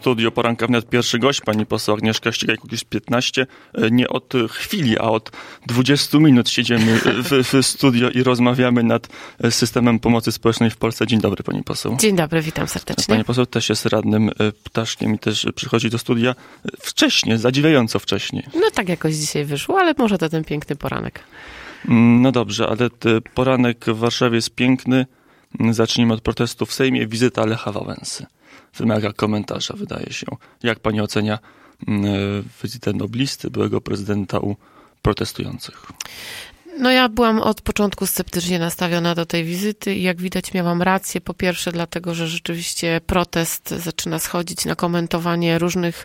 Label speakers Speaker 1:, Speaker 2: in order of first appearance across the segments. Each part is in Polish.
Speaker 1: Studio Poranka Wnet pierwszy gość, pani poseł Agnieszka Ścigaj-Kukiz15. Nie od chwili, a od 20 minut siedzimy w studio i rozmawiamy nad systemem pomocy społecznej w Polsce. Dzień dobry, pani poseł.
Speaker 2: Dzień dobry, witam serdecznie.
Speaker 1: Pani poseł też jest radnym ptaszkiem i też przychodzi do studia wcześnie, zadziwiająco wcześnie.
Speaker 2: No tak jakoś dzisiaj wyszło, ale może to ten piękny poranek.
Speaker 1: No dobrze, ale poranek w Warszawie jest piękny. Zacznijmy od protestu w Sejmie. Wizyta Lecha Wałęsy wymaga komentarza, wydaje się. Jak pani ocenia wizytę noblisty, byłego prezydenta u protestujących?
Speaker 2: No ja byłam od początku sceptycznie nastawiona do tej wizyty i jak widać miałam rację. Po pierwsze dlatego, że rzeczywiście protest zaczyna schodzić na komentowanie różnych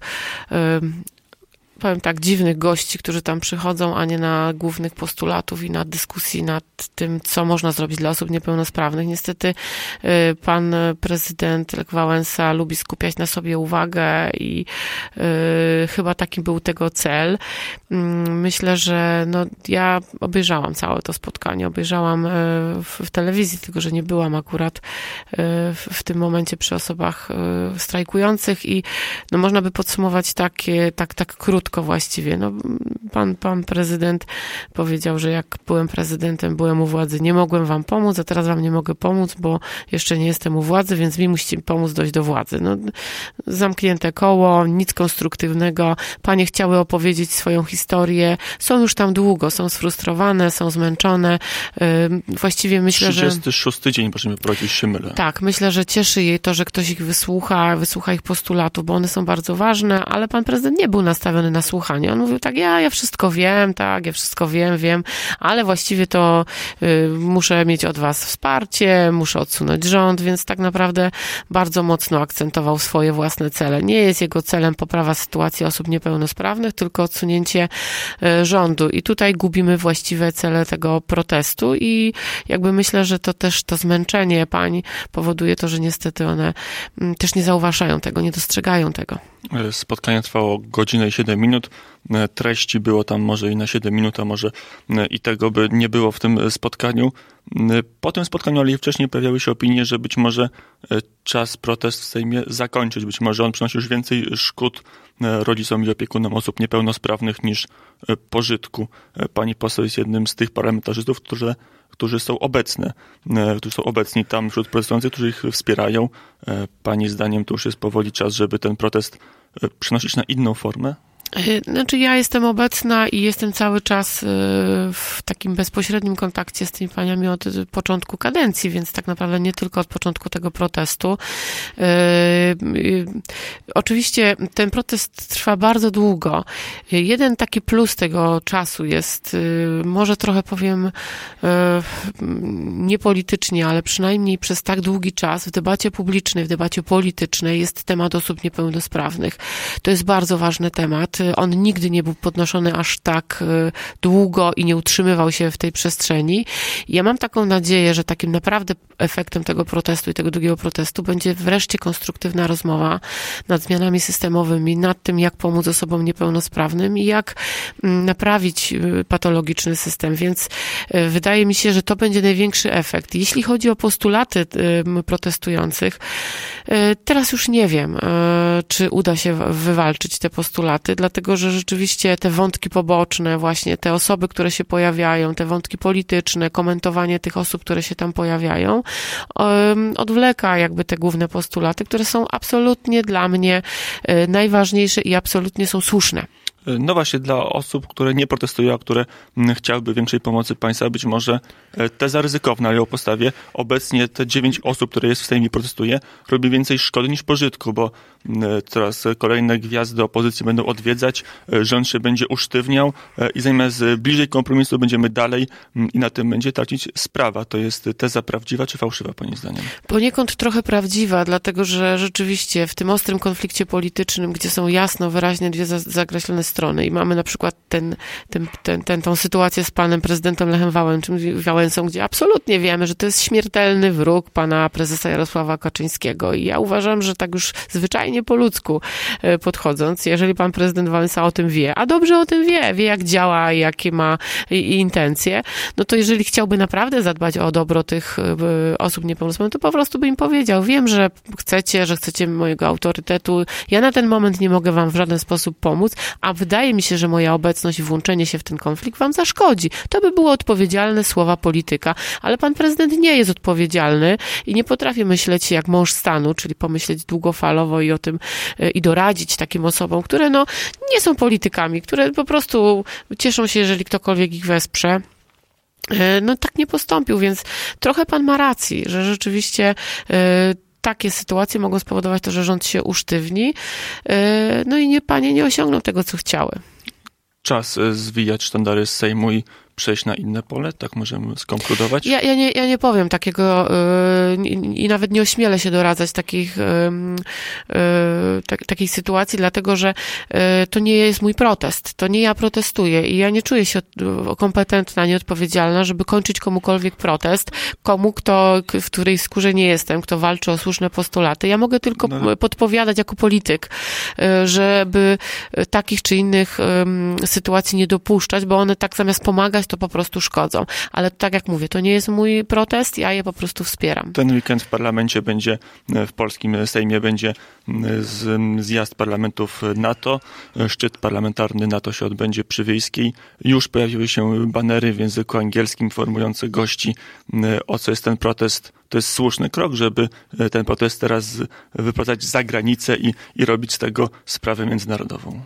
Speaker 2: powiem tak, dziwnych gości, którzy tam przychodzą, a nie na głównych postulatów i na dyskusji nad tym, co można zrobić dla osób niepełnosprawnych. Niestety pan prezydent Lech Wałęsa lubi skupiać na sobie uwagę i chyba taki był tego cel. Myślę, że no, ja obejrzałam całe to spotkanie, obejrzałam w telewizji, tylko że nie byłam akurat w tym momencie przy osobach strajkujących i no, można by podsumować tak krótko właściwie. No, pan prezydent powiedział, że jak byłem prezydentem, byłem u władzy, nie mogłem wam pomóc, a teraz wam nie mogę pomóc, bo jeszcze nie jestem u władzy, więc mi musicie pomóc dojść do władzy. No, zamknięte koło, nic konstruktywnego. Panie chciały opowiedzieć swoją historię. Są już tam długo, są sfrustrowane, są zmęczone. Właściwie myślę,
Speaker 1: 36 dzień, proszę mi powiedzieć, się mylę.
Speaker 2: Tak, myślę, że cieszy jej to, że ktoś ich wysłucha ich postulatów, bo one są bardzo ważne, ale pan prezydent nie był nastawiony na słuchanie. On mówił tak, ja wszystko wiem, tak, ja wszystko wiem, ale właściwie to muszę mieć od was wsparcie, muszę odsunąć rząd, więc tak naprawdę bardzo mocno akcentował swoje własne cele. Nie jest jego celem poprawa sytuacji osób niepełnosprawnych, tylko odsunięcie rządu. I tutaj gubimy właściwe cele tego protestu i jakby myślę, że to też to zmęczenie pań powoduje to, że niestety one też nie zauważają tego, nie dostrzegają tego.
Speaker 1: Spotkanie trwało godzinę i 7 minut. Treści było tam może i na 7 minut, a może i tego by nie było w tym spotkaniu. Po tym spotkaniu, ale i wcześniej pojawiały się opinie, że być może czas protest w Sejmie zakończyć. Być może on przynosi już więcej szkód rodzicom i opiekunom osób niepełnosprawnych niż pożytku. Pani poseł jest jednym z tych parlamentarzystów, którzy są obecni tam wśród protestujących, którzy ich wspierają. Pani zdaniem to już jest powoli czas, żeby ten protest przenosić na inną formę?
Speaker 2: Znaczy ja jestem obecna i jestem cały czas w takim bezpośrednim kontakcie z tymi paniami od początku kadencji, więc tak naprawdę nie tylko od początku tego protestu. Oczywiście ten protest trwa bardzo długo. Jeden taki plus tego czasu jest, może trochę powiem niepolitycznie, ale przynajmniej przez tak długi czas w debacie publicznej, w debacie politycznej jest temat osób niepełnosprawnych. To jest bardzo ważny temat. On nigdy nie był podnoszony aż tak długo i nie utrzymywał się w tej przestrzeni. Ja mam taką nadzieję, że takim naprawdę efektem tego protestu i tego długiego protestu będzie wreszcie konstruktywna rozmowa nad zmianami systemowymi, nad tym, jak pomóc osobom niepełnosprawnym i jak naprawić patologiczny system. Więc wydaje mi się, że to będzie największy efekt. Jeśli chodzi o postulaty protestujących, teraz już nie wiem, czy uda się wywalczyć te postulaty, dlatego że rzeczywiście te wątki poboczne, właśnie te osoby, które się pojawiają, te wątki polityczne, komentowanie tych osób, które się tam pojawiają, odwleka jakby te główne postulaty, które są absolutnie dla mnie najważniejsze i absolutnie są słuszne.
Speaker 1: No właśnie, dla osób, które nie protestują, a które chciałyby większej pomocy państwa, być może teza ryzykowna, ale o postawie obecnie te 9 osób, które jest w Sejmie protestuje, robi więcej szkody niż pożytku, bo teraz kolejne gwiazdy opozycji będą odwiedzać, rząd się będzie usztywniał i zamiast bliżej kompromisu będziemy dalej i na tym będzie tracić sprawa. To jest teza prawdziwa czy fałszywa, pani zdaniem?
Speaker 2: Poniekąd trochę prawdziwa, dlatego że rzeczywiście w tym ostrym konflikcie politycznym, gdzie są jasno, wyraźnie dwie zakreślone strony, strony i mamy na przykład tą sytuację z panem prezydentem Lechem Wałęsą, gdzie absolutnie wiemy, że to jest śmiertelny wróg pana prezesa Jarosława Kaczyńskiego i ja uważam, że tak już zwyczajnie po ludzku podchodząc, jeżeli pan prezydent Wałęsa o tym wie, a dobrze o tym wie jak działa i jakie ma intencje, no to jeżeli chciałby naprawdę zadbać o dobro tych osób niepełnosprawnych, to po prostu by im powiedział, wiem, że chcecie mojego autorytetu, ja na ten moment nie mogę wam w żaden sposób pomóc, a wydaje mi się, że moja obecność i włączenie się w ten konflikt wam zaszkodzi. To by było odpowiedzialne słowa polityka, ale pan prezydent nie jest odpowiedzialny i nie potrafi myśleć jak mąż stanu, czyli pomyśleć długofalowo i o tym i doradzić takim osobom, które no nie są politykami, które po prostu cieszą się, jeżeli ktokolwiek ich wesprze. No tak nie postąpił, więc trochę pan ma racji, że rzeczywiście takie sytuacje mogą spowodować to, że rząd się usztywni, no i panie nie osiągną tego, co chciały.
Speaker 1: Czas zwijać sztandary z Sejmu i przejść na inne pole? Tak możemy skonkludować?
Speaker 2: Ja nie powiem takiego i nawet nie ośmielę się doradzać takiej sytuacji, dlatego że to nie jest mój protest. To nie ja protestuję i ja nie czuję się kompetentna, nieodpowiedzialna, żeby kończyć komukolwiek protest, w której skórze nie jestem, kto walczy o słuszne postulaty. Ja mogę tylko podpowiadać jako polityk, żeby takich czy innych sytuacji nie dopuszczać, bo one tak zamiast pomagać, to po prostu szkodzą. Ale tak jak mówię, to nie jest mój protest, ja je po prostu wspieram.
Speaker 1: Ten weekend w parlamencie będzie, w polskim Sejmie będzie zjazd parlamentów NATO. Szczyt parlamentarny NATO się odbędzie przy Wiejskiej. Już pojawiły się banery w języku angielskim informujące gości, o co jest ten protest. To jest słuszny krok, żeby ten protest teraz wyprowadzać za granicę i robić z tego sprawę międzynarodową.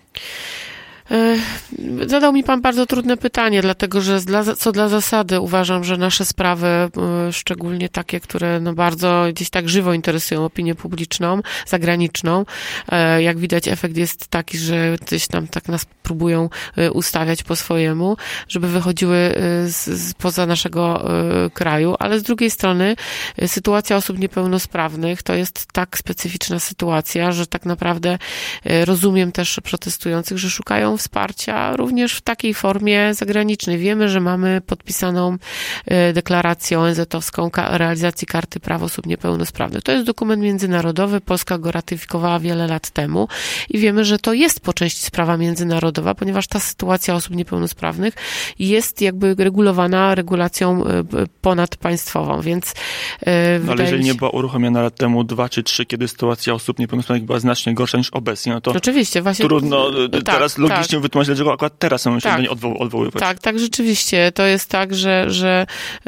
Speaker 2: Zadał mi pan bardzo trudne pytanie, dlatego że co dla zasady uważam, że nasze sprawy, szczególnie takie, które no bardzo gdzieś tak żywo interesują opinię publiczną, zagraniczną, jak widać efekt jest taki, że gdzieś tam tak nas próbują ustawiać po swojemu, żeby wychodziły poza naszego kraju, ale z drugiej strony sytuacja osób niepełnosprawnych to jest tak specyficzna sytuacja, że tak naprawdę rozumiem też protestujących, że szukają wsparcia również w takiej formie zagranicznej. Wiemy, że mamy podpisaną deklarację ONZ-owską realizacji Karty Praw Osób Niepełnosprawnych. To jest dokument międzynarodowy, Polska go ratyfikowała wiele lat temu i wiemy, że to jest po części sprawa międzynarodowa, ponieważ ta sytuacja osób niepełnosprawnych jest jakby regulowana regulacją ponadpaństwową, więc
Speaker 1: ale jeżeli nie była uruchomiona lat temu 2 czy 3, kiedy sytuacja osób niepełnosprawnych była znacznie gorsza niż obecnie, no to
Speaker 2: oczywiście, właśnie,
Speaker 1: trudno teraz logicznie wytłumaczyć, dlaczego akurat teraz są się do niej odwoływać.
Speaker 2: Tak, rzeczywiście. To jest tak, że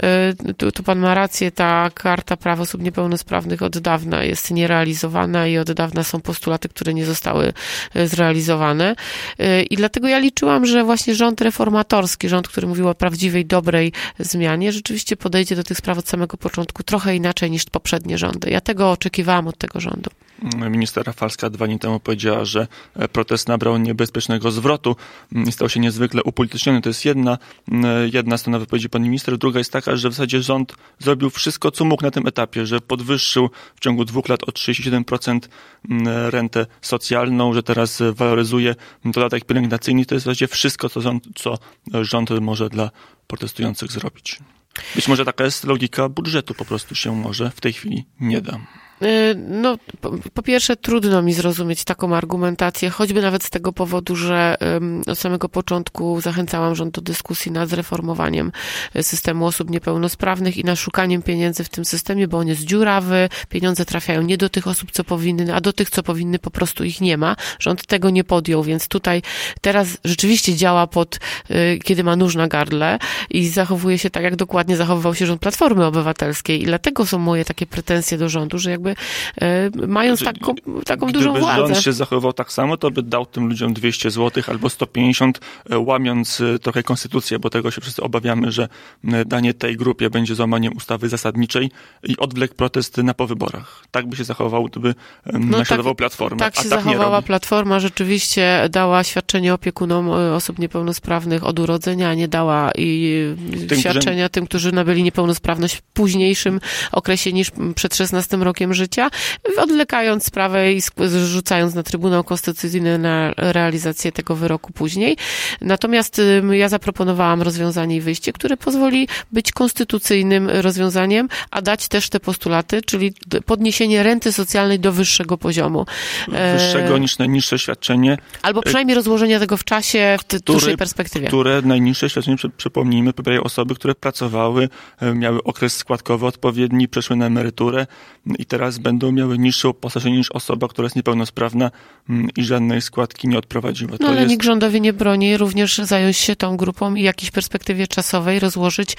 Speaker 2: tu pan ma rację, ta Karta Praw Osób Niepełnosprawnych od dawna jest nierealizowana i od dawna są postulaty, które nie zostały zrealizowane. I dlatego ja liczyłam, że właśnie rząd reformatorski, rząd, który mówił o prawdziwej, dobrej zmianie, rzeczywiście podejdzie do tych spraw od samego początku trochę inaczej niż poprzednie rządy. Ja tego oczekiwałam od tego rządu.
Speaker 1: Minister Rafalska 2 dni temu powiedziała, że protest nabrał niebezpiecznego zwrotu i stał się niezwykle upolityczniony. To jest jedna strona wypowiedzi pani minister. Druga jest taka, że w zasadzie rząd zrobił wszystko, co mógł na tym etapie, że podwyższył w ciągu 2 lat o 37% rentę socjalną, że teraz waloryzuje dodatek pielęgnacyjny. To jest w zasadzie wszystko, co rząd może dla protestujących zrobić. Być może taka jest logika budżetu, po prostu się może w tej chwili nie da.
Speaker 2: No, po pierwsze trudno mi zrozumieć taką argumentację, choćby nawet z tego powodu, że od samego początku zachęcałam rząd do dyskusji nad zreformowaniem systemu osób niepełnosprawnych i nad szukaniem pieniędzy w tym systemie, bo on jest dziurawy, pieniądze trafiają nie do tych osób, co powinny, a do tych, co powinny, po prostu ich nie ma. Rząd tego nie podjął, więc tutaj teraz rzeczywiście działa kiedy ma nóż na gardle i zachowuje się tak, jak dokładnie zachowywał się rząd Platformy Obywatelskiej i dlatego są moje takie pretensje do rządu, że jakby mając taką dużą władzę.
Speaker 1: Gdyby rząd się zachowywał tak samo, to by dał tym ludziom 200 zł albo 150, łamiąc trochę konstytucję, bo tego się wszyscy obawiamy, że danie tej grupie będzie złamaniem ustawy zasadniczej i odwlekł protest na po wyborach. Tak by się zachował, gdyby naśladował Platformę.
Speaker 2: Tak się zachowała Platforma, rzeczywiście dała świadczenie opiekunom osób niepełnosprawnych od urodzenia, a nie dała świadczenia tym, którzy nabyli niepełnosprawność w późniejszym okresie niż przed 16 rokiem życia. życia, odwlekając sprawę i rzucając na Trybunał Konstytucyjny na realizację tego wyroku później. Natomiast ja zaproponowałam rozwiązanie i wyjście, które pozwoli być konstytucyjnym rozwiązaniem, a dać też te postulaty, czyli podniesienie renty socjalnej do wyższego poziomu.
Speaker 1: Wyższego niż najniższe świadczenie.
Speaker 2: Albo przynajmniej rozłożenia tego w czasie, w dłuższej perspektywie.
Speaker 1: Które najniższe świadczenie, przypomnijmy, pobierają osoby, które pracowały, miały okres składkowy odpowiedni, przeszły na emeryturę i teraz będą miały niższe uposażenie niż osoba, która jest niepełnosprawna i żadnej składki nie odprowadziła.
Speaker 2: No ale nikt rządowi nie broni również zająć się tą grupą i w jakiejś perspektywie czasowej rozłożyć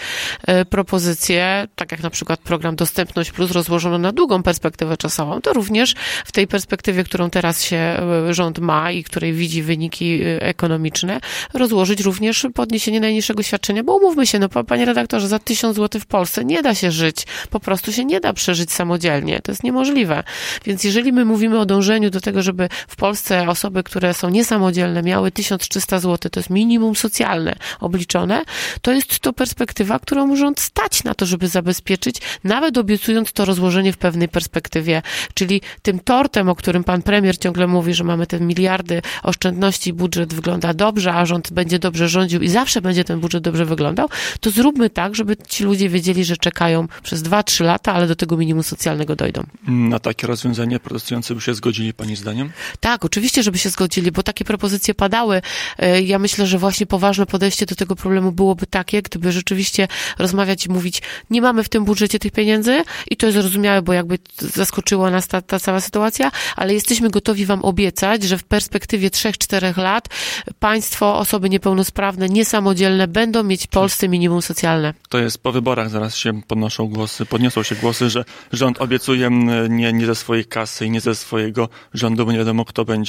Speaker 2: propozycje, tak jak na przykład program Dostępność Plus rozłożono na długą perspektywę czasową, to również w tej perspektywie, którą teraz się rząd ma i której widzi wyniki ekonomiczne, rozłożyć również podniesienie najniższego świadczenia, bo umówmy się, panie redaktorze, za 1000 zł w Polsce nie da się żyć, po prostu się nie da przeżyć samodzielnie, to jest niemożliwe. Więc jeżeli my mówimy o dążeniu do tego, żeby w Polsce osoby, które są niesamodzielne, miały 1300 zł, to jest minimum socjalne obliczone, to jest to perspektywa, którą rząd stać na to, żeby zabezpieczyć, nawet obiecując to rozłożenie w pewnej perspektywie, czyli tym tortem, o którym pan premier ciągle mówi, że mamy te miliardy oszczędności, budżet wygląda dobrze, a rząd będzie dobrze rządził i zawsze będzie ten budżet dobrze wyglądał, to zróbmy tak, żeby ci ludzie wiedzieli, że czekają przez 2-3 lata, ale do tego minimum socjalnego dojdą.
Speaker 1: Na takie rozwiązanie protestujący by się zgodzili, pani zdaniem?
Speaker 2: Tak, oczywiście, żeby się zgodzili, bo takie propozycje padały. Ja myślę, że właśnie poważne podejście do tego problemu byłoby takie, gdyby rzeczywiście rozmawiać i mówić, nie mamy w tym budżecie tych pieniędzy i to jest zrozumiałe, bo jakby zaskoczyła nas ta cała sytuacja, ale jesteśmy gotowi wam obiecać, że w perspektywie 3-4 lat państwo, osoby niepełnosprawne, niesamodzielne będą mieć w Polsce minimum socjalne.
Speaker 1: To jest po wyborach, zaraz się podniosą się głosy, że rząd obiecuje nie ze swojej kasy i nie ze swojego rządu, bo nie wiadomo,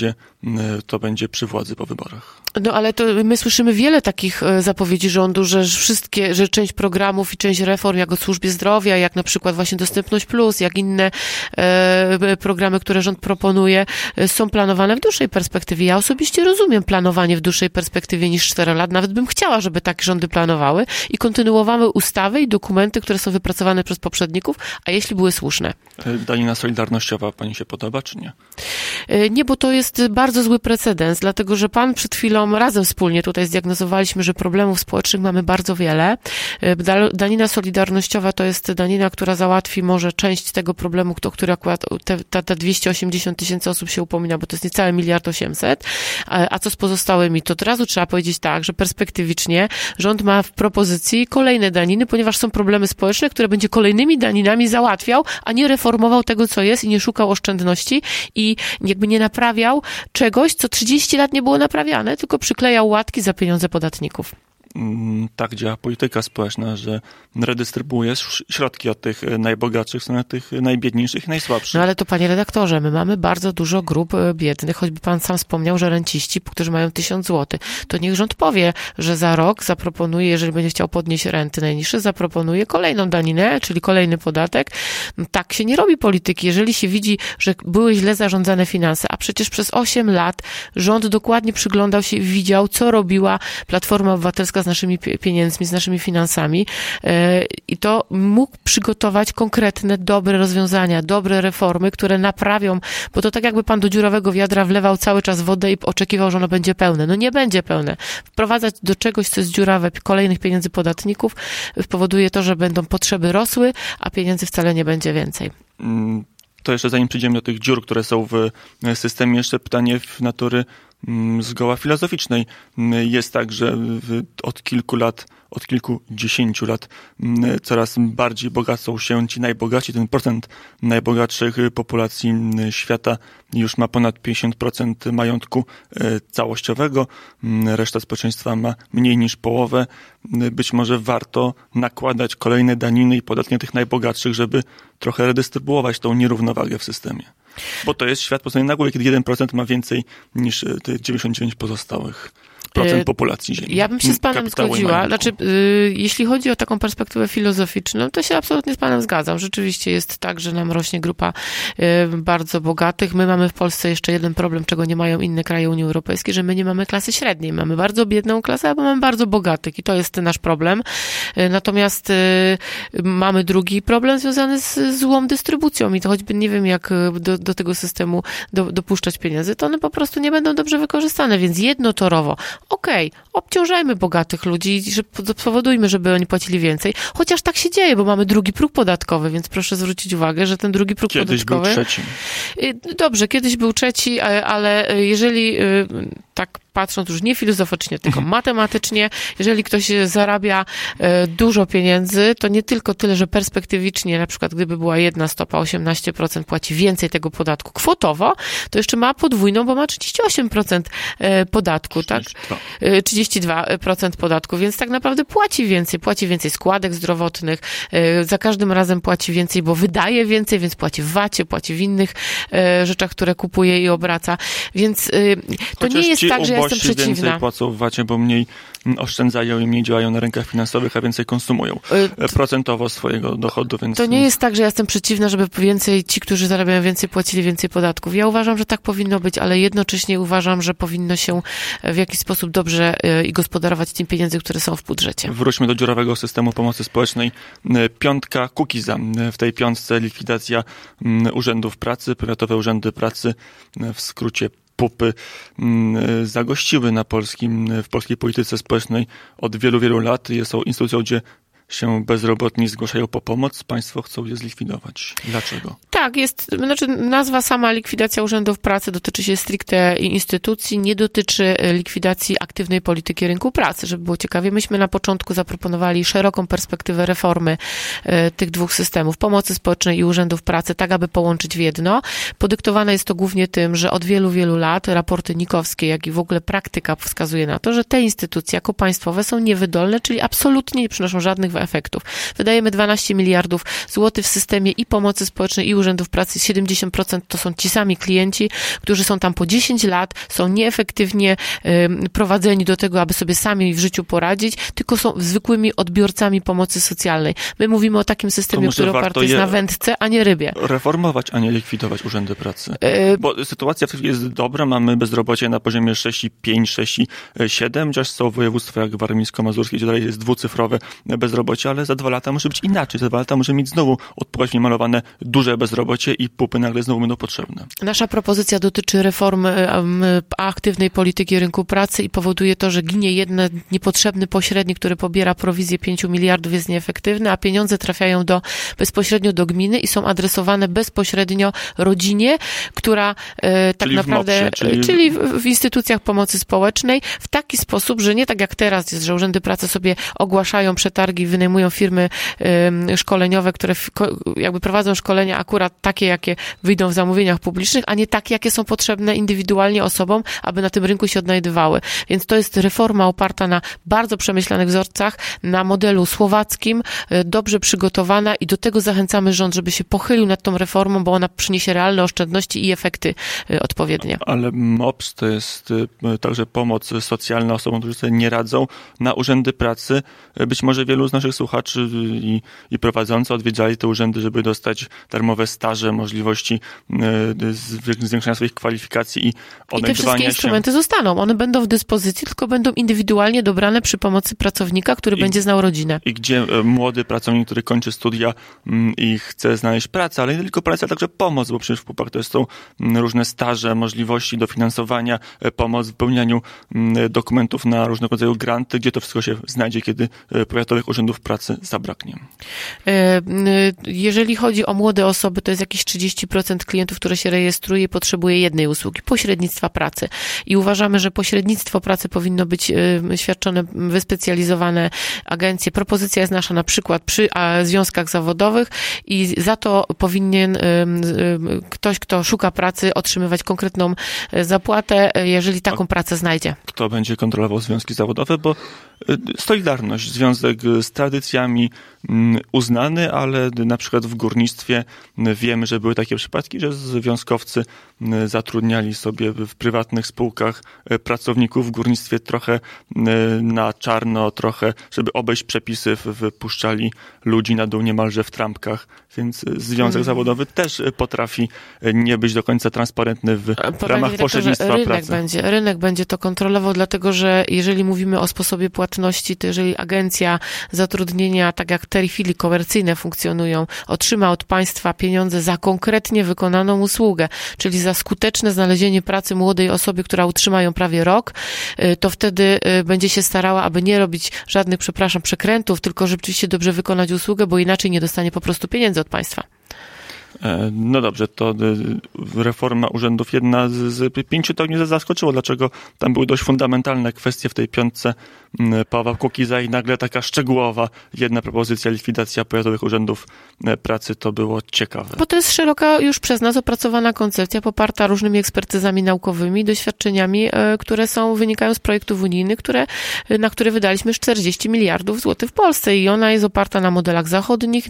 Speaker 1: kto będzie przy władzy po wyborach.
Speaker 2: No ale to my słyszymy wiele takich zapowiedzi rządu, że część programów i część reform, jak o służbie zdrowia, jak na przykład właśnie Dostępność Plus, jak inne programy, które rząd proponuje, są planowane w dłuższej perspektywie. Ja osobiście rozumiem planowanie w dłuższej perspektywie niż 4 lat. Nawet bym chciała, żeby takie rządy planowały i kontynuowały ustawy i dokumenty, które są wypracowane przez poprzedników, a jeśli były słuszne.
Speaker 1: Danina solidarnościowa pani się podoba, czy nie?
Speaker 2: Nie, bo to jest bardzo zły precedens, dlatego że pan przed chwilą razem wspólnie tutaj zdiagnozowaliśmy, że problemów społecznych mamy bardzo wiele. Danina solidarnościowa to jest danina, która załatwi może część tego problemu, o który akurat te 280 000 osób się upomina, bo to jest niecałe 1 800 000, a co z pozostałymi? To od razu trzeba powiedzieć tak, że perspektywicznie rząd ma w propozycji kolejne daniny, ponieważ są problemy społeczne, które będzie kolejnymi daninami załatwiał, a nie reformował tego, co jest i nie szukał oszczędności i jakby nie naprawiał czegoś, co 30 lat nie było naprawiane, tylko przyklejał łatki za pieniądze podatników.
Speaker 1: Tak działa polityka społeczna, że redystrybuuje środki od tych najbogatszych w stronę tych najbiedniejszych i najsłabszych.
Speaker 2: No ale to, panie redaktorze, my mamy bardzo dużo grup biednych, choćby pan sam wspomniał, że renciści, którzy mają 1000 zł. To niech rząd powie, że za rok zaproponuje, jeżeli będzie chciał podnieść renty najniższe, zaproponuje kolejną daninę, czyli kolejny podatek. No, tak się nie robi polityki. Jeżeli się widzi, że były źle zarządzane finanse, a przecież przez 8 lat rząd dokładnie przyglądał się i widział, co robiła Platforma Obywatelska z naszymi pieniędzmi, z naszymi finansami i to mógł przygotować konkretne, dobre rozwiązania, dobre reformy, które naprawią, bo to tak jakby pan do dziurawego wiadra wlewał cały czas wodę i oczekiwał, że ono będzie pełne. No nie będzie pełne. Wprowadzać do czegoś, co jest dziurawe, kolejnych pieniędzy podatników powoduje to, że będą potrzeby rosły, a pieniędzy wcale nie będzie więcej.
Speaker 1: To jeszcze zanim przejdziemy do tych dziur, które są w systemie, jeszcze pytanie natury zgoła filozoficznej. Jest tak, że od kilkudziesięciu lat coraz bardziej bogacą się ci najbogaci. Ten procent najbogatszych populacji świata już ma ponad 50% majątku całościowego. Reszta społeczeństwa ma mniej niż połowę. Być może warto nakładać kolejne daniny i podatki na tych najbogatszych, żeby trochę redystrybuować tą nierównowagę w systemie. Bo to jest świat postawiony na głowie, kiedy 1% ma więcej niż 99 pozostałych. procent populacji Ziemi.
Speaker 2: Ja bym się z panem zgodziła. Znaczy, jeśli chodzi o taką perspektywę filozoficzną, to się absolutnie z panem zgadzam. Rzeczywiście jest tak, że nam rośnie grupa bardzo bogatych. My mamy w Polsce jeszcze jeden problem, czego nie mają inne kraje Unii Europejskiej, że my nie mamy klasy średniej. Mamy bardzo biedną klasę, albo mamy bardzo bogatych i to jest nasz problem. Natomiast mamy drugi problem związany z złą dystrybucją i to choćby nie wiem, jak do tego systemu dopuszczać pieniędzy, to one po prostu nie będą dobrze wykorzystane, więc jednotorowo, obciążajmy bogatych ludzi, spowodujmy, żeby oni płacili więcej, chociaż tak się dzieje, bo mamy drugi próg podatkowy, więc proszę zwrócić uwagę, że ten drugi próg podatkowy...
Speaker 1: Kiedyś był trzeci.
Speaker 2: Dobrze, kiedyś był trzeci, ale jeżeli tak patrząc już nie filozoficznie, tylko matematycznie, jeżeli ktoś zarabia dużo pieniędzy, to nie tylko tyle, że perspektywicznie, na przykład gdyby była jedna stopa, 18% płaci więcej tego podatku kwotowo, to jeszcze ma podwójną, bo ma 38% podatku, 32. Tak? 32% podatku, więc tak naprawdę płaci więcej składek zdrowotnych, za każdym razem płaci więcej, bo wydaje więcej, więc płaci w VAT-ie, płaci w innych rzeczach, które kupuje i obraca, więc to nie jest tak, że ja jestem przeciwna.
Speaker 1: Więcej płacą w VAT-ie, bo mniej oszczędzają i mniej działają na rynkach finansowych, a więcej konsumują procentowo swojego dochodu. Więc...
Speaker 2: To nie jest tak, że ja jestem przeciwna, żeby ci, którzy zarabiają więcej, płacili więcej podatków. Ja uważam, że tak powinno być, ale jednocześnie uważam, że powinno się w jakiś sposób dobrze i gospodarować tym pieniędzy, które są w budżecie.
Speaker 1: Wróćmy do dziurawego systemu pomocy społecznej. Piątka Kukiza. W tej piątce likwidacja urzędów pracy, powiatowe urzędy pracy, w skrócie PUP-y, zagościły w polskiej polityce społecznej od wielu, wielu lat. Są instytucją, gdzie się bezrobotni zgłaszają po pomoc, państwo chcą je zlikwidować. Dlaczego?
Speaker 2: Tak, nazwa sama likwidacja urzędów pracy dotyczy się stricte instytucji, nie dotyczy likwidacji aktywnej polityki rynku pracy. Żeby było ciekawie, myśmy na początku zaproponowali szeroką perspektywę reformy tych dwóch systemów, pomocy społecznej i urzędów pracy, tak aby połączyć w jedno. Podyktowane jest to głównie tym, że od wielu, wielu lat raporty NIK-owskie, jak i w ogóle praktyka wskazuje na to, że te instytucje jako państwowe są niewydolne, czyli absolutnie nie przynoszą żadnych efektów. Wydajemy 12 miliardów złotych w systemie i pomocy społecznej i urzędów pracy. 70% to są ci sami klienci, którzy są tam po 10 lat, są nieefektywnie prowadzeni do tego, aby sobie sami w życiu poradzić, tylko są zwykłymi odbiorcami pomocy socjalnej. My mówimy o takim systemie, który oparty jest na wędce, a nie rybie.
Speaker 1: Reformować, a nie likwidować urzędy pracy. Bo sytuacja w tej chwili jest dobra, mamy bezrobocie na poziomie 6,5, 6,7, chociaż są województwa jak warmińsko-mazurskie, gdzie dalej jest dwucyfrowe bezrobocie, ale za 2 lata może być inaczej. Za 2 lata może mieć znowu odpowiednio malowane duże bezrobocie i PUP-y nagle znowu będą potrzebne.
Speaker 2: Nasza propozycja dotyczy reformy aktywnej polityki rynku pracy i powoduje to, że ginie jeden niepotrzebny pośrednik, który pobiera prowizję 5 miliardów, jest nieefektywny, a pieniądze trafiają bezpośrednio do gminy i są adresowane bezpośrednio rodzinie, która tak naprawdę, czyli w instytucjach pomocy społecznej w taki sposób, że nie tak jak teraz jest, że urzędy pracy sobie ogłaszają przetargi, wynajmują firmy szkoleniowe, które jakby prowadzą szkolenia akurat takie, jakie wyjdą w zamówieniach publicznych, a nie takie, jakie są potrzebne indywidualnie osobom, aby na tym rynku się odnajdywały. Więc to jest reforma oparta na bardzo przemyślanych wzorcach, na modelu słowackim, dobrze przygotowana i do tego zachęcamy rząd, żeby się pochylił nad tą reformą, bo ona przyniesie realne oszczędności i efekty odpowiednie.
Speaker 1: Ale MOPS to jest także pomoc socjalna osobom, którzy sobie nie radzą. Na urzędy pracy być może wielu z naszych słuchaczy i prowadzący odwiedzali te urzędy, żeby dostać darmowe staże, możliwości zwiększenia swoich kwalifikacji i odnajdywania się.
Speaker 2: I te wszystkie instrumenty zostaną. One będą w dyspozycji, tylko będą indywidualnie dobrane przy pomocy pracownika, który będzie znał rodzinę.
Speaker 1: I gdzie młody pracownik, który kończy studia i chce znaleźć pracę, ale nie tylko pracę, ale także pomoc, bo przecież w PUP-ach to są różne staże, możliwości dofinansowania, pomoc w wypełnianiu dokumentów na różnego rodzaju granty, gdzie to wszystko się znajdzie, kiedy powiatowych urzędów pracy zabraknie.
Speaker 2: Jeżeli chodzi o młode osoby, to jest jakieś 30% klientów, które się rejestruje i potrzebuje jednej usługi, pośrednictwa pracy. I uważamy, że pośrednictwo pracy powinno być świadczone wyspecjalizowane agencje. Propozycja jest nasza na przykład przy związkach zawodowych i za to powinien ktoś, kto szuka pracy, otrzymywać konkretną zapłatę, jeżeli taką pracę znajdzie.
Speaker 1: Kto będzie kontrolował związki zawodowe? Bo Solidarność, związek z tradycjami uznany, ale na przykład w górnictwie wiemy, że były takie przypadki, że związkowcy zatrudniali sobie w prywatnych spółkach pracowników w górnictwie trochę na czarno, trochę, żeby obejść przepisy, wypuszczali ludzi na dół niemalże w trampkach, więc związek zawodowy też potrafi nie być do końca transparentny w ramach pośrednictwa pracy.
Speaker 2: Rynek będzie to kontrolował, dlatego że jeżeli mówimy o sposobie płatności, to jeżeli agencja zatrudnienia, tak jak w tej chwili komercyjne funkcjonują, otrzyma od państwa pieniądze za konkretnie wykonaną usługę, czyli za skuteczne znalezienie pracy młodej osobie, która utrzyma ją prawie rok, to wtedy będzie się starała, aby nie robić żadnych, przekrętów, tylko rzeczywiście dobrze wykonać usługę, bo inaczej nie dostanie po prostu pieniędzy od państwa.
Speaker 1: No dobrze, to reforma urzędów jedna z 5 to mnie zaskoczyło. Dlaczego tam były dość fundamentalne kwestie w tej 5 Pawła Kukiza i nagle taka szczegółowa jedna propozycja, likwidacja powiatowych urzędów pracy, to było ciekawe.
Speaker 2: Bo to jest szeroka już przez nas opracowana koncepcja, poparta różnymi ekspertyzami naukowymi, doświadczeniami, które wynikają z projektów unijnych, na które wydaliśmy 40 miliardów złotych w Polsce i ona jest oparta na modelach zachodnich,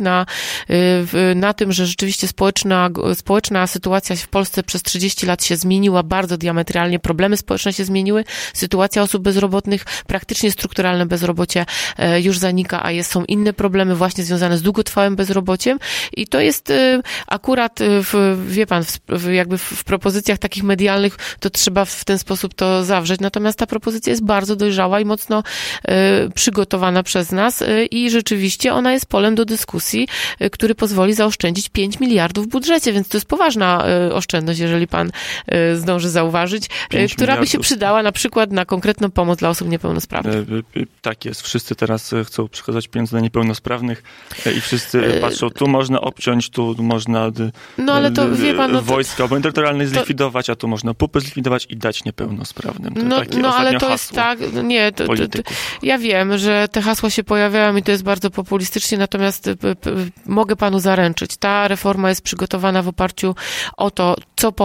Speaker 2: na tym, że rzeczywiście społeczna sytuacja w Polsce przez 30 lat się zmieniła bardzo diametralnie, problemy społeczne się zmieniły, sytuacja osób bezrobotnych, praktycznie strukturalne bezrobocie już zanika, a są inne problemy właśnie związane z długotrwałym bezrobociem i to jest akurat, wie pan, jakby w propozycjach takich medialnych to trzeba w ten sposób to zawrzeć, natomiast ta propozycja jest bardzo dojrzała i mocno przygotowana przez nas i rzeczywiście ona jest polem do dyskusji, który pozwoli zaoszczędzić 5 miliardów w budżecie, więc to jest poważna oszczędność, jeżeli pan zdąży zauważyć, która by się przydała na przykład na konkretną pomoc dla osób niepełnosprawnych.
Speaker 1: Tak jest. Wszyscy teraz chcą przekazać pieniądze dla niepełnosprawnych i wszyscy patrzą, tu można obciąć, tu można
Speaker 2: ale to, wie pan,
Speaker 1: wojska obrony terytorialnej zlikwidować, a tu można pupy zlikwidować i dać niepełnosprawnym.
Speaker 2: Ale to jest tak, ja wiem, że te hasła się pojawiają i to jest bardzo populistycznie, natomiast mogę panu zaręczyć, ta reforma jest przygotowana w oparciu o to,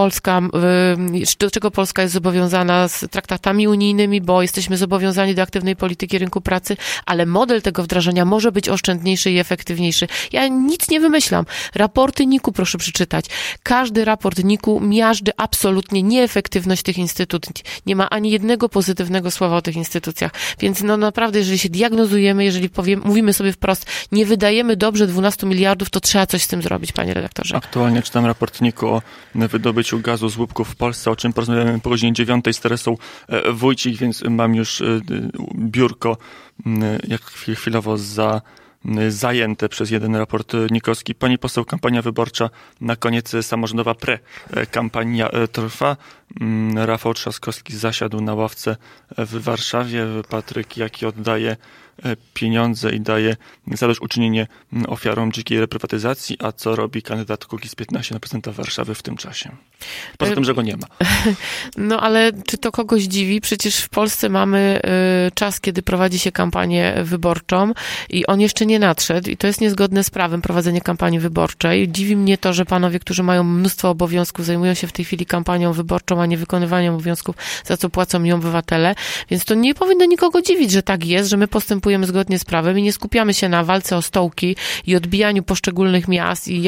Speaker 2: do czego Polska jest zobowiązana z traktatami unijnymi, bo jesteśmy zobowiązani do aktywnej polityki rynku pracy, ale model tego wdrażania może być oszczędniejszy i efektywniejszy. Ja nic nie wymyślam. Raporty NIK-u proszę przeczytać. Każdy raport NIK-u miażdży absolutnie nieefektywność tych instytucji. Nie ma ani jednego pozytywnego słowa o tych instytucjach. Więc naprawdę, jeżeli się diagnozujemy, jeżeli mówimy sobie wprost, nie wydajemy dobrze 12 miliardów, to trzeba coś z tym zrobić, panie redaktorze.
Speaker 1: Aktualnie czytam raport NIK-u o wydobyciu gazu z łupków w Polsce, o czym porozmawiamy po godzinie 9 z Teresą Wójcik, więc mam już biurko chwilowo zajęte przez jeden raport nikowski. Pani poseł, kampania wyborcza na koniec samorządowa kampania trwa. Rafał Trzaskowski zasiadł na ławce w Warszawie. Patryk Jaki oddaje pieniądze i daje zadośćuczynienie ofiarom dzikiej reprywatyzacji, a co robi kandydat Kukiz15 na prezydenta Warszawy w tym czasie? Poza tym, że go nie ma.
Speaker 2: Ale czy to kogoś dziwi? Przecież w Polsce mamy czas, kiedy prowadzi się kampanię wyborczą i on jeszcze nie nadszedł i to jest niezgodne z prawem prowadzenie kampanii wyborczej. Dziwi mnie to, że panowie, którzy mają mnóstwo obowiązków, zajmują się w tej chwili kampanią wyborczą, a nie wykonywaniem obowiązków, za co płacą mi obywatele. Więc to nie powinno nikogo dziwić, że tak jest, że my postępujemy zgodnie z prawem i nie skupiamy się na walce o stołki i odbijaniu poszczególnych miast i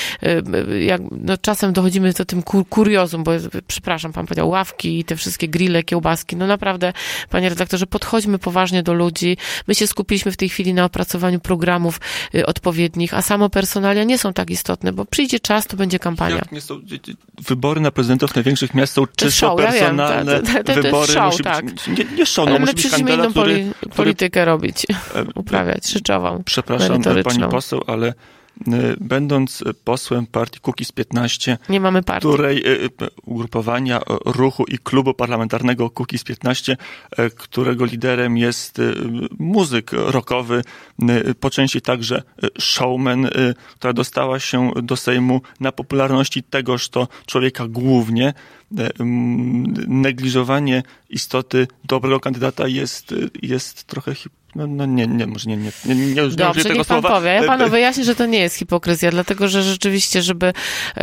Speaker 2: czasem dochodzimy do tym kuriozum, bo przepraszam, pan powiedział ławki i te wszystkie grille, kiełbaski. Naprawdę, panie redaktorze, podchodźmy poważnie do ludzi. My się skupiliśmy w tej chwili na opracowaniu programów odpowiednich, a samo personalia nie są tak istotne, bo przyjdzie czas, to będzie kampania.
Speaker 1: Jak nie są, wybory na prezydentów największych miast są czysto personalne. Wybory
Speaker 2: show,
Speaker 1: musi
Speaker 2: tak.
Speaker 1: być, nie show, no, musi być kandydat,
Speaker 2: politykę robić, uprawiać, życzową,
Speaker 1: przepraszam, pani poseł, ale będąc posłem partii Kukiz15,
Speaker 2: nie mamy partii,
Speaker 1: której ugrupowania, ruchu i klubu parlamentarnego Kukiz15, którego liderem jest muzyk rockowy, po części także showman, która dostała się do Sejmu na popularności tegoż to człowieka głównie, negliżowanie istoty dobrego kandydata jest trochę może nie użyję
Speaker 2: Dobrze,
Speaker 1: tego
Speaker 2: niech pan
Speaker 1: słowa.
Speaker 2: powie. Ja panu wyjaśnię, że to nie jest hipokryzja, dlatego że rzeczywiście, żeby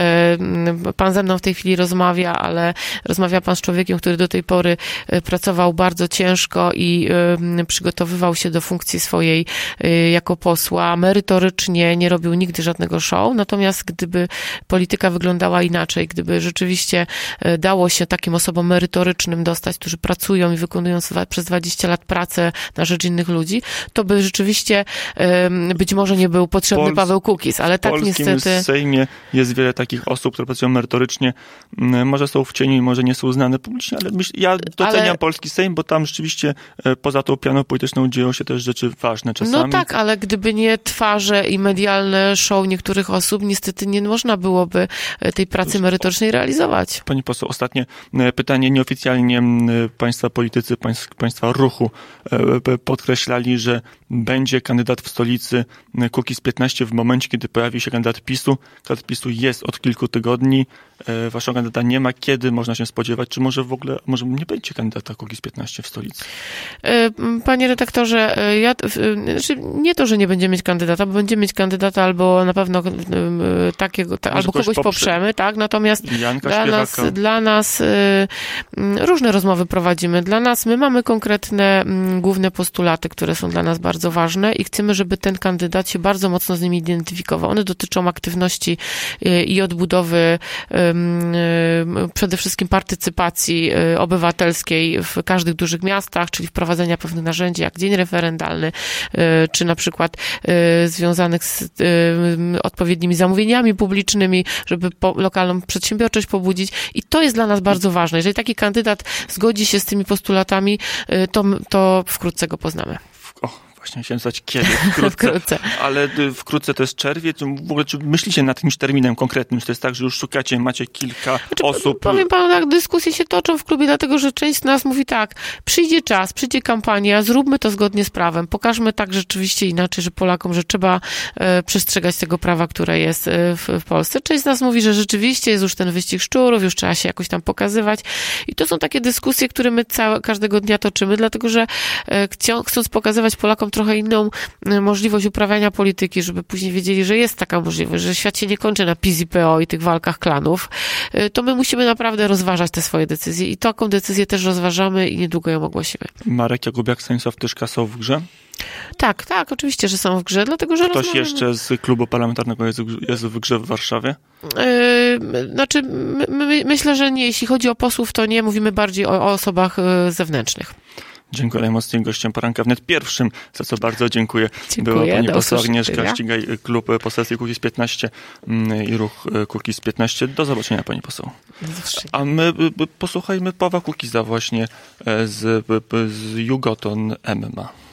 Speaker 2: pan ze mną w tej chwili rozmawia, ale rozmawia pan z człowiekiem, który do tej pory pracował bardzo ciężko i przygotowywał się do funkcji swojej jako posła merytorycznie, nie robił nigdy żadnego show, natomiast gdyby polityka wyglądała inaczej, gdyby rzeczywiście dało się takim osobom merytorycznym dostać, którzy pracują i wykonują przez 20 lat pracę na rzecz innych ludzi, to by rzeczywiście być może nie był potrzebny Paweł Kukiz, ale tak niestety...
Speaker 1: W polskim Sejmie jest wiele takich osób, które pracują merytorycznie, może są w cieniu i może nie są znane publicznie, ale ja doceniam polski Sejm, bo tam rzeczywiście poza tą pianą polityczną dzieją się też rzeczy ważne czasami.
Speaker 2: No tak, ale gdyby nie twarze i medialne show niektórych osób, niestety nie można byłoby tej pracy merytorycznej realizować.
Speaker 1: Pani poseł, ostatnie pytanie. Nieoficjalnie państwa politycy, państwa ruchu podkreślali, że będzie kandydat w stolicy Kukiz 15 w momencie, kiedy pojawi się kandydat PiS-u. Kandydat PiS-u jest od kilku tygodni. Waszego kandydata nie ma. Kiedy można się spodziewać? Czy może w ogóle nie będzie kandydata Kukiz 15 w stolicy?
Speaker 2: Panie redaktorze, nie to, że nie będziemy mieć kandydata, bo będziemy mieć kandydata albo na pewno takiego, albo kogoś poprzemy, tak? Natomiast dla nas różne rozmowy prowadzimy. Dla nas my mamy konkretne główne postulaty, które są dla nas bardzo ważne i chcemy, żeby ten kandydat się bardzo mocno z nimi identyfikował. One dotyczą aktywności i odbudowy przede wszystkim partycypacji obywatelskiej w każdych dużych miastach, czyli wprowadzenia pewnych narzędzi, jak dzień referendalny, czy na przykład związanych z odpowiednimi zamówieniami publicznymi, żeby lokalną przedsiębiorczość pobudzić. I to jest dla nas bardzo ważne. Jeżeli taki kandydat zgodzi się z tymi postulatami, to wkrótce go poznamy.
Speaker 1: Właśnie chciałem zadać kiedy? Wkrótce. Ale wkrótce to jest czerwiec. W ogóle czy myślicie nad jakimś terminem konkretnym? Czy to jest tak, że już szukacie, macie kilka osób?
Speaker 2: Powiem panu tak, dyskusje się toczą w klubie, dlatego że część z nas mówi tak, przyjdzie czas, przyjdzie kampania, zróbmy to zgodnie z prawem. Pokażmy tak rzeczywiście inaczej, że Polakom, że trzeba przestrzegać tego prawa, które jest w Polsce. Część z nas mówi, że rzeczywiście jest już ten wyścig szczurów, już trzeba się jakoś tam pokazywać. I to są takie dyskusje, które my każdego dnia toczymy, dlatego że chcąc pokazywać Polakom trochę inną możliwość uprawiania polityki, żeby później wiedzieli, że jest taka możliwość, że świat się nie kończy na PiS i PO i tych walkach klanów, to my musimy naprawdę rozważać te swoje decyzje i taką decyzję też rozważamy i niedługo ją ogłosimy.
Speaker 1: Marek Jakubiak, Stanisław Tyszka są w grze?
Speaker 2: Tak, oczywiście, że są w grze, dlatego że
Speaker 1: Ktoś jeszcze z klubu parlamentarnego jest w grze w Warszawie?
Speaker 2: Znaczy, myślę, że nie. Jeśli chodzi o posłów, to nie. Mówimy bardziej o osobach zewnętrznych.
Speaker 1: Dziękuję najmocniej. Gościem poranka wnet pierwszym, za co bardzo dziękuję. Była pani poseł Agnieszka Ścigaj, klub poselski Kukiz 15 i ruch Kukiz 15. Do zobaczenia, pani poseł. A my posłuchajmy Pawła Kukiza właśnie z Jugoton MMA.